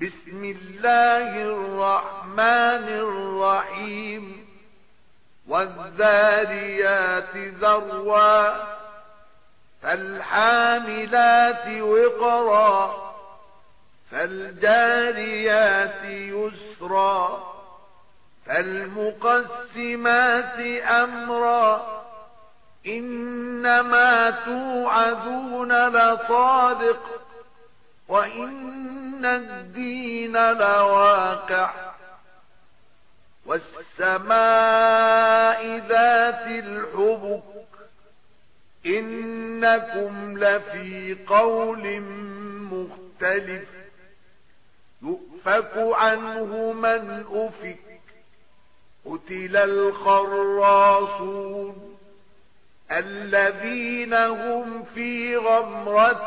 بسم الله الرحمن الرحيم والذاريات ذروا فالحاملات وقرا فالجاريات يسرا فالمقسمات أمرا إنما توعدون لصادق وإن الدين لواقع والسماء ذات الحبك إنكم لفي قول مختلف يؤفك عنه من أفك قتل الخراصون الذين هم في غمرة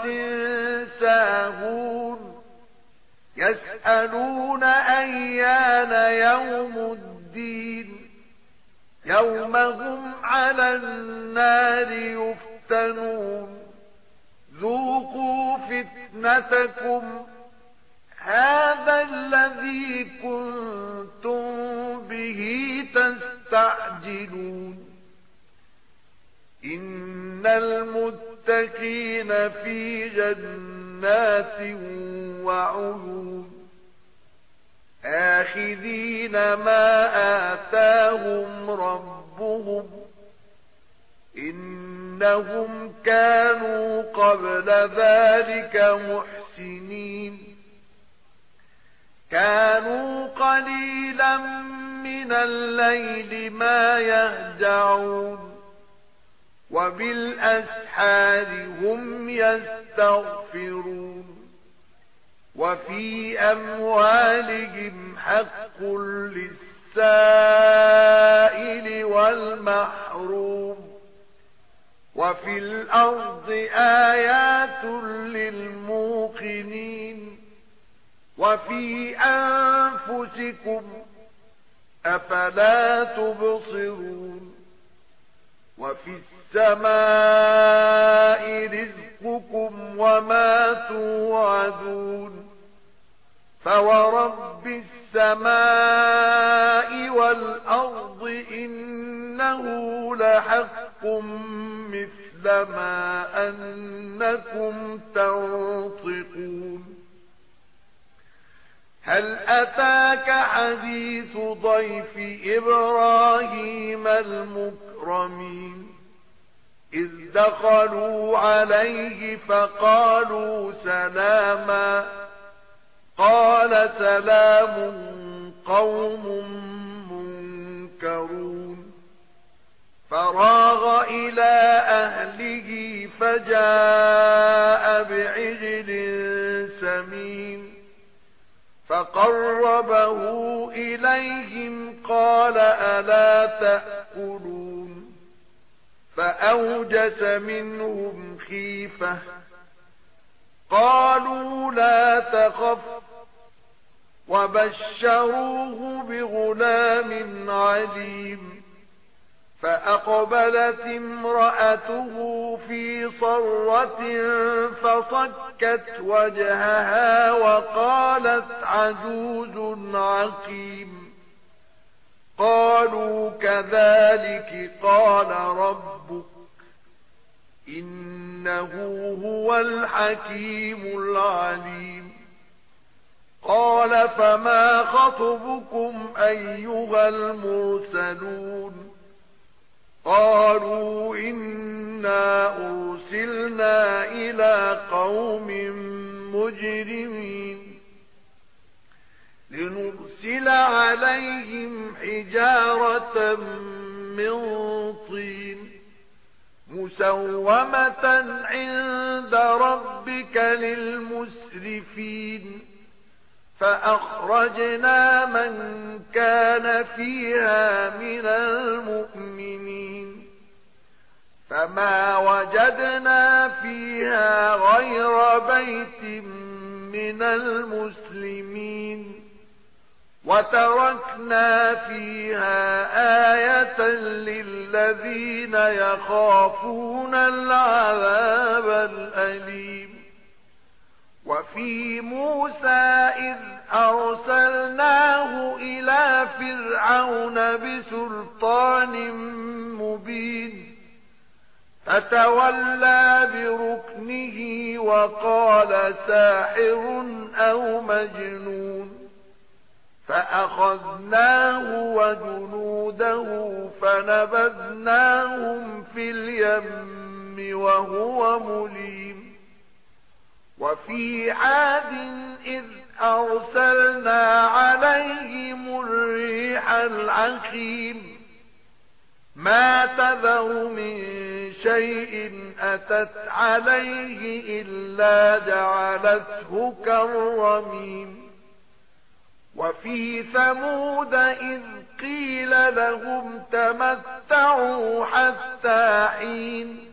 ساهون يسألون أيان يوم الدين يوم هم على النار يفتنون ذوقوا فتنتكم هذا الذي كنتم به تستعجلون إن المتقين في جنات وعيون آخذين ما آتاهم ربهم إنهم كانوا قبل ذلك محسنين كانوا قليلا من الليل ما يهجعون وبالأسحار هم يستغفرون وفي أموالهم حق للسائل والمحروم وفي الأرض آيات للموقنين وفي أنفسكم أفلا تبصرون وفي السماء رزقكم وما توعدون فورب السماء والأرض إنه لحق مثل ما أنكم تنطقون هل أتاك حديث ضيف إبراهيم المكرمين إذ دخلوا عليه فقالوا سلاما قال سلام قوم منكرون فراغ إلى أهله فجاء بعجل سمين فقربه إليهم قال ألا تأكلون فأوجس منهم خيفة قالوا لا تخف وبشروه بغلام عليم فأقبلت امرأته في صرة فصكت وجهها وقالت عجوز عقيم قالوا كذلك قال ربك إنه هو الحكيم العليم قال فما خطبكم أيها المرسلون قالوا إنا أرسلنا إلى قوم مجرمين لنرسل عليهم حجارة من طين مسومة عند ربك للمسرفين فأخرجنا من كان فيها من المؤمنين فما وجدنا فيها غير بيت من المسلمين وتركنا فيها آية للذين يخافون العذاب الأليم وفي موسى إذ أرسلناه إلى فرعون بسلطان مبين فتولى بركنه وقال ساحر أو مجنون فأخذناه وجنوده فنبذناهم في اليم وهو مليم وفي عاد إذ أرسلنا عليهم الريح العقيم ما تذر من شيء أتت عليه إلا جعلته كالرميم وفي ثمود إذ قيل لهم تمتعوا حتى حين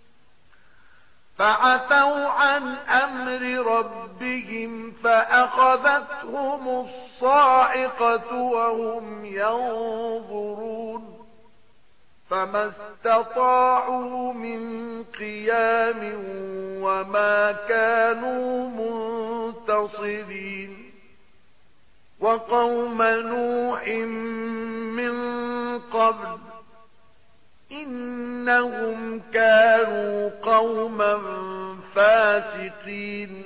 فعتوا عن أمر ربهم فأخذتهم الصاعقة وهم ينظرون فما استطاعوا من قيام وما كانوا منتصرين وقوم نوح من قبل إنهم كانوا قوما فاسقين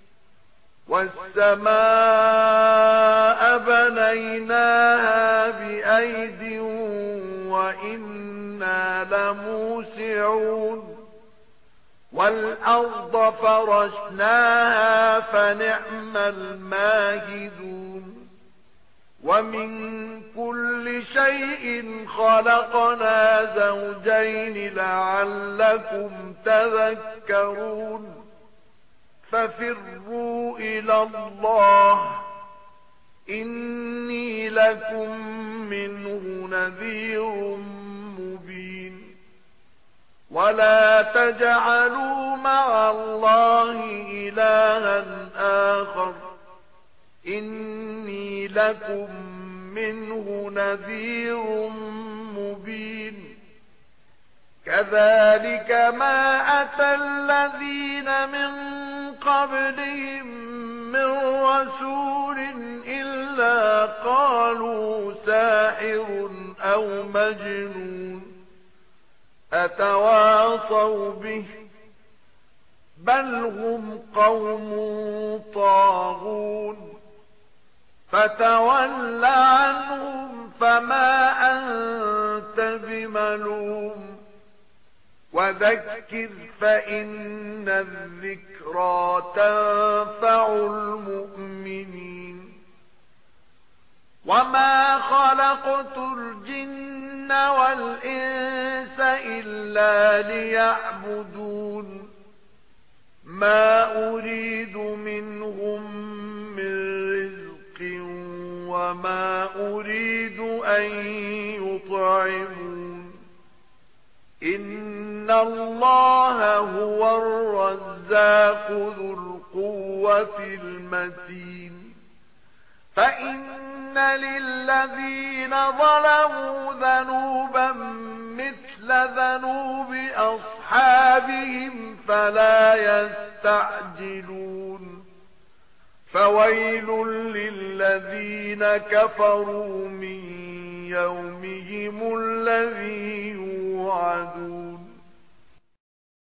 والسماء بنيناها بأيد وإنا لموسعون والأرض فرشناها فنعم الماهدون ومن كل شيء خلقنا زوجين لعلكم تذكرون ففروا إلى الله إني لكم منه نذير مبين ولا تجعلوا مع الله إلها آخر إني لكم منه نذير مبين كذلك ما أتى الذين من قبلهم من رسول إلا قالوا ساحر أو مجنون أتواصوا به بل هم قوم طاغون فتول عنهم فما أنت بملوم وذكر فإن الذكرى تنفع المؤمنين وما خلقت الجن والإنس إلا ليعبدون ما أريد منهم من رزق وما أريد أن يطعمون إن الله هو الرزاق ذو القوة المتين فإن للذين ظلموا ذنوبا مثل ذنوب أصحابهم فلا يستعجلون فويل للذين كفروا من يومهم الذي يوعدون